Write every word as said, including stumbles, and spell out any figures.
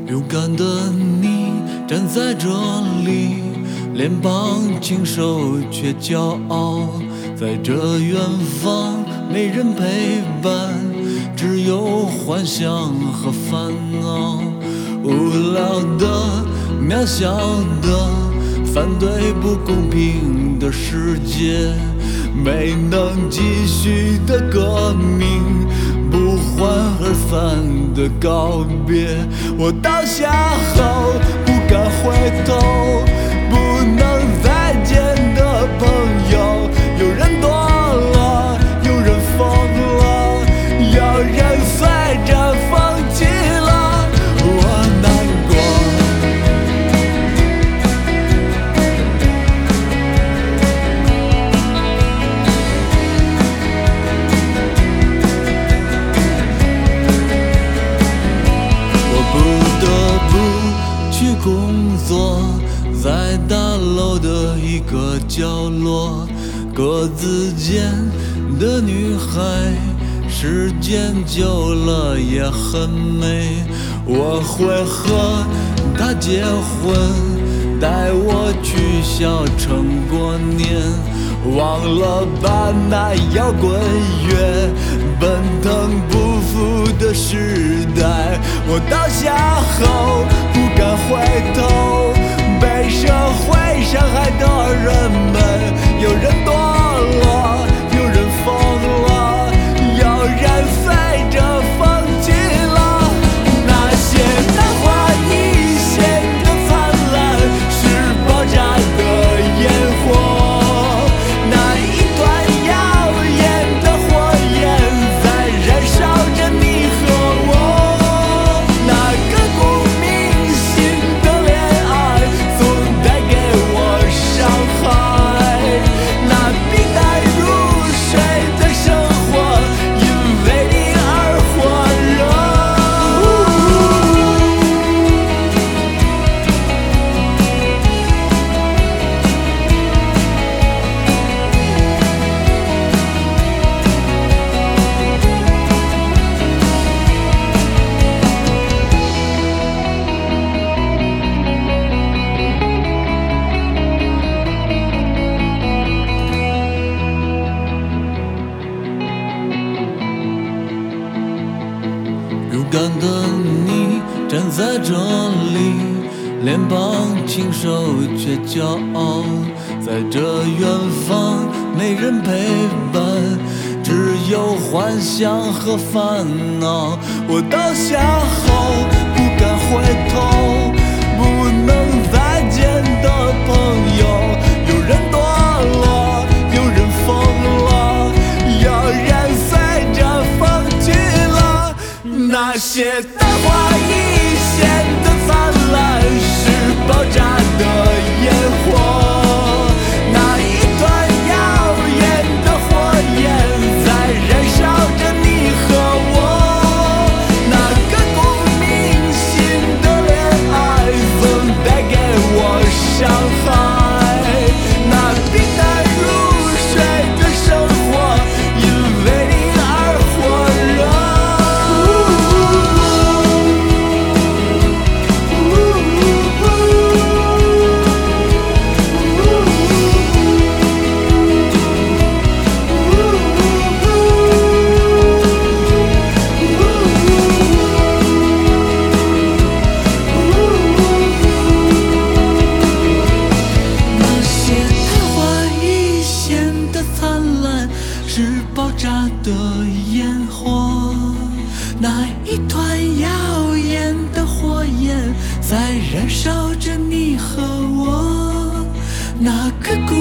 勇敢的你站在这里，脸庞清瘦却骄傲，在这远方没人陪伴，只有幻想和烦恼。无聊的，渺小的，反对不公平的世界，没能继续的革命，不欢而散的告别。我倒下后不敢回头，不能再见的朋友，有人多了，有人疯了，有人随着风起了，我难过。我不得不去工作，在大楼的一个角落，格子间的女孩，时间久了也很美。我会和她结婚，带我去小城过年，忘了吧那摇滚乐，奔腾不复的时代。我倒下后不敢回头，被社会伤害的人们，有人多了，有人疯了，有人随着风起了。那些昙花一现的灿烂，是爆炸的烟火，那一团耀眼的火焰在燃烧着你和我。那刻骨铭心的恋爱总带给我伤害，那平淡如水的生活因为你而火热。勇敢的你站在这里，脸庞清瘦却骄傲，在这远方没人陪伴，只有幻想和烦恼。我倒下后不敢回头，不能再见的朋友，有人多了，有人疯了，有人随着风起了。那些昙花一现的灿烂，是爆炸的烟火，那一团耀眼的火焰在燃烧着你和我。那刻骨铭心的恋爱总带给我伤害，那平淡如水的生活因为你而火热。那些昙花一现的灿烂，是爆炸的烟火，那一团耀眼的火焰在燃烧着你和我。那刻骨